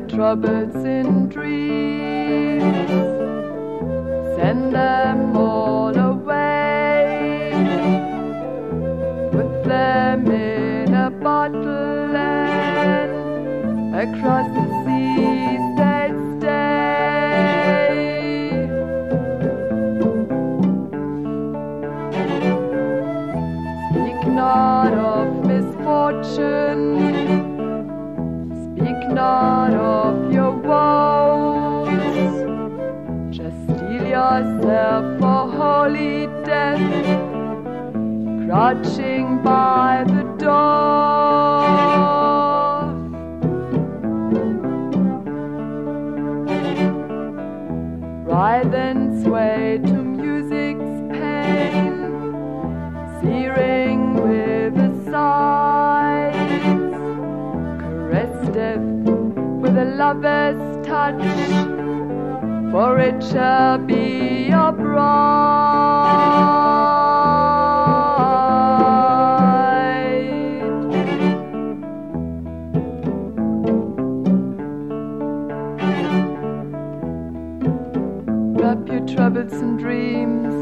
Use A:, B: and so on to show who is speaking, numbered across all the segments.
A: troubles in dreams, send them all away, put them in a bottle and across the seas they'd stay. Speak not of misfortune, speak not of your woes, just steel yourself for holy death, crouching by the door. Writhe and sway to music's pain, searing with the sighs, caress death with a lover's touch, for it shall be your bride. Wrap your troubles and dreams,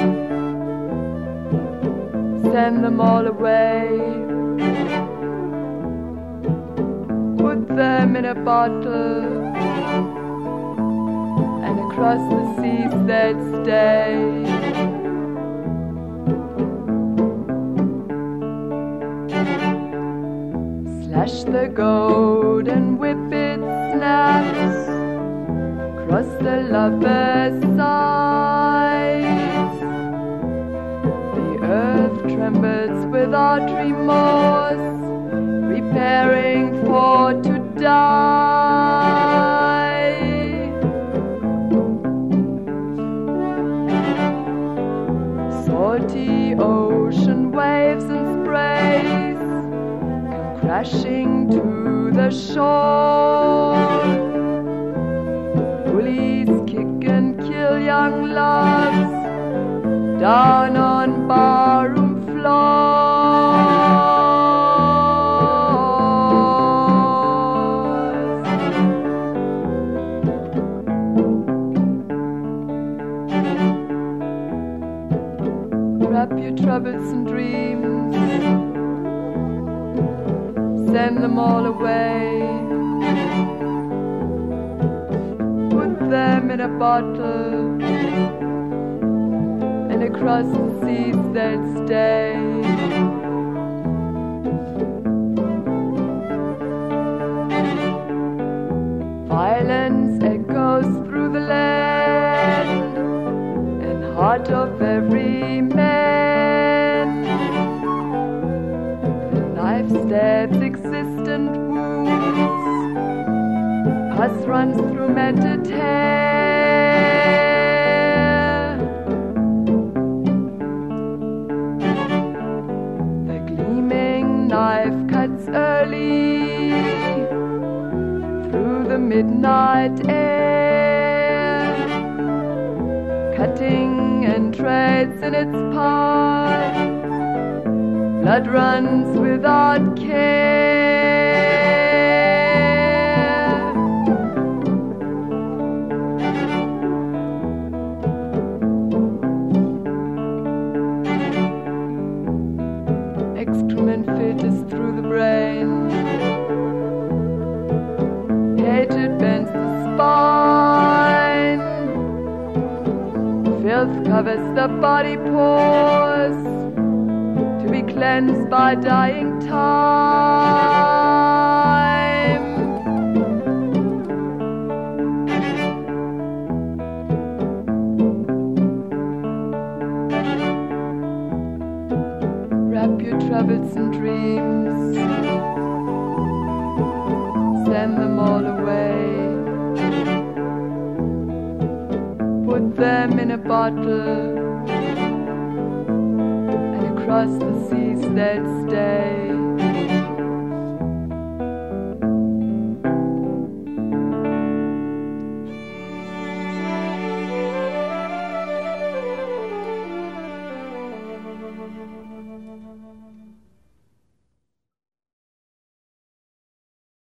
A: send them all away, put them in a bottle, and across the seas they'd stay. Slash the goat and whip it snaps, cross the lover's sides. The earth trembles without remorse, preparing for to die. Salty ocean waves and sprays come crashing to the shore. Bullies kick and kill young loves down on barroom floors. Wrap your troubles and dreams, send them all away, put them in a bottle, and across the seas they'd stay. Violence echoes through the land and heart of every man. The knife stabs existent wounds, pus runs through matted hair. The gleaming knife cuts early through the midnight air, cutting and treads in its path. Blood runs without care. Excrement filters through the brain, hatred bends the spine, filth covers the body pores, to be cleansed by dying time. Wrap your troubles and dreams, send them all away, put them in a bottle, and across the seas they'd stay.